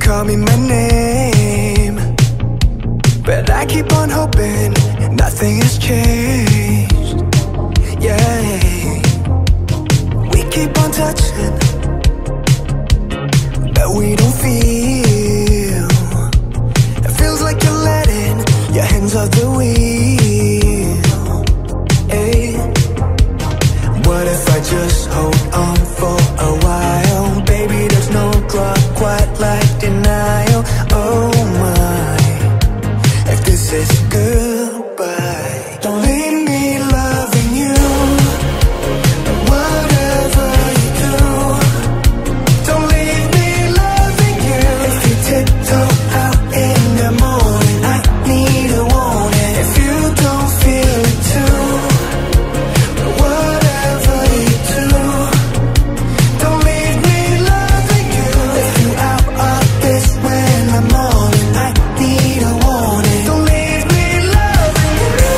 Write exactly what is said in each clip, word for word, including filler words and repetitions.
call me my name, but I keep on hoping nothing has changed. Yeah, we keep on touching, but we don't feel. It feels like you're letting your hands off the wheel. Hey, what if I just hold on for a while? Baby, there's no drug quite like denial. Oh my, if this is goodbye, don't leave me loving you. Whatever you do, don't leave me loving you. If you tiptoe out in the morning, I need a warning. If you don't feel it too, whatever you do, don't leave me loving you. If you out of this when I'm on it, I need a warning. Don't leave me loving you.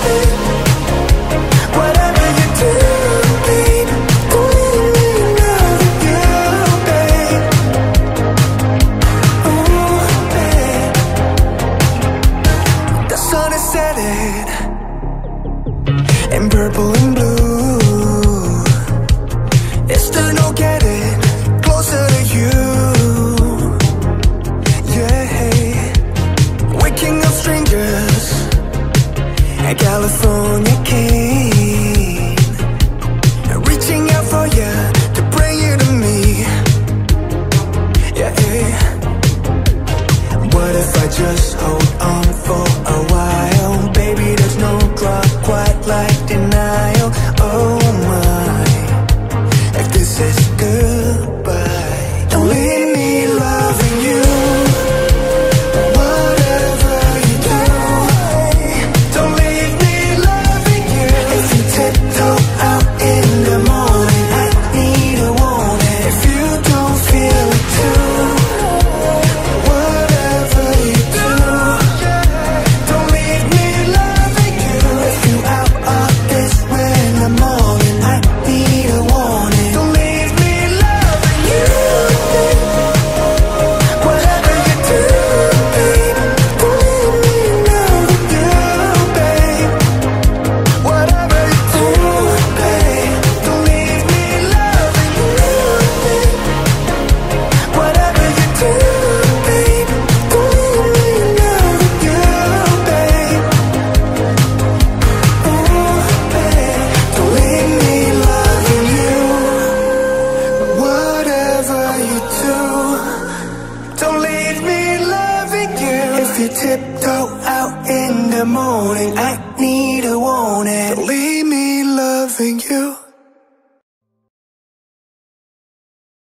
Whatever you do, babe, don't leave me loving you, babe. Ooh, babe. The sun is setting in purple and blue. It's still no getting closer to you. Yeah, waking up strangers at California King, reaching out for you to bring you to me. Yeah, what if I just hold on for a while? Baby, there's no drug quite like denial. Oh my, if this is goodbye, don't leave me loving you. Whatever you do, don't leave me loving you. If you tiptoe out in the morning, I need a warning. If you don't feel it too, whatever you do, don't leave me loving you. If you out of this when I'm on it, I need a warning. Don't leave me loving you. Whatever you do, babe, don't leave me loving you, babe. Whatever you do, babe, don't leave me loving you, babe. Whatever you do, babe, don't leave me loving you, babe. Ooh, babe, don't leave me loving you. Whatever you do, don't leave me loving you. If you tiptoe out in the morning, I need a warning. Don't leave me loving you.